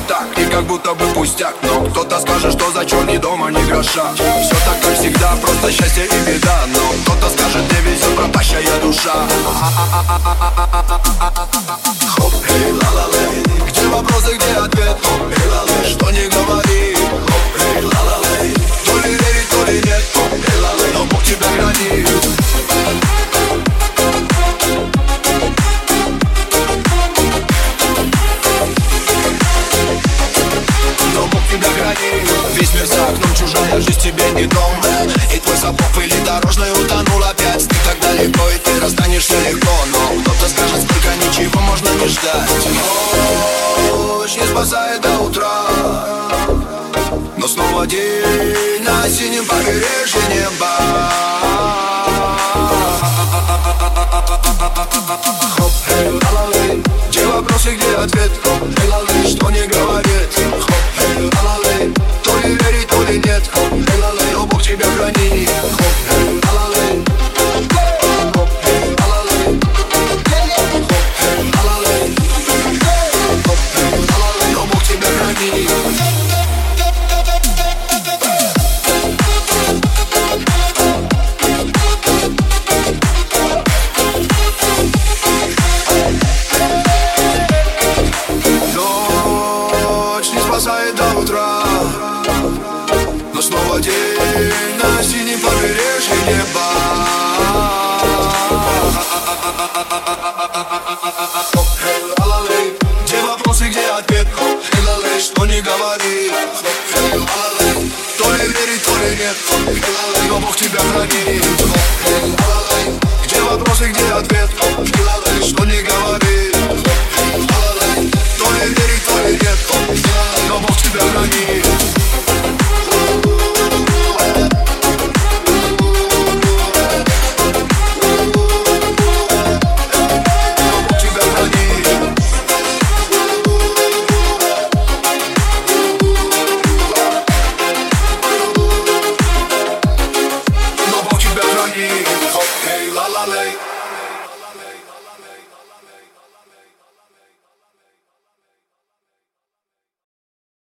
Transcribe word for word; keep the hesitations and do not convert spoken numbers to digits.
так, и как будто бы пустяк. Но кто-то скажет, что за черный дома ни гроша. Все так, как всегда, просто счастье и беда. Но кто-то скажет, мне везет пропащая душа. Хоп, эй, ла-ла-лей, где вопросы, где ответ? Хоп, эй, ла-лей, что не говори. Хоп, эй, ла-ла-лей, то ли верить, то ли нет. Хоп, эй, ла-лей, но Бог тебя хранит. Весь мир за окном, чужая жизнь тебе не дом. И твой сапог или дорожный утонул опять. Ты так далеко, и ты расстанешься легко. Но кто-то скажет, сколько ничего можно не ждать. Ночь не спасает до утра, но снова день на синем побережье неба. Хоп, эй, ла-ла-лей, где вопросы, где ответ? Хоп, эй, ла-лей, что не говори.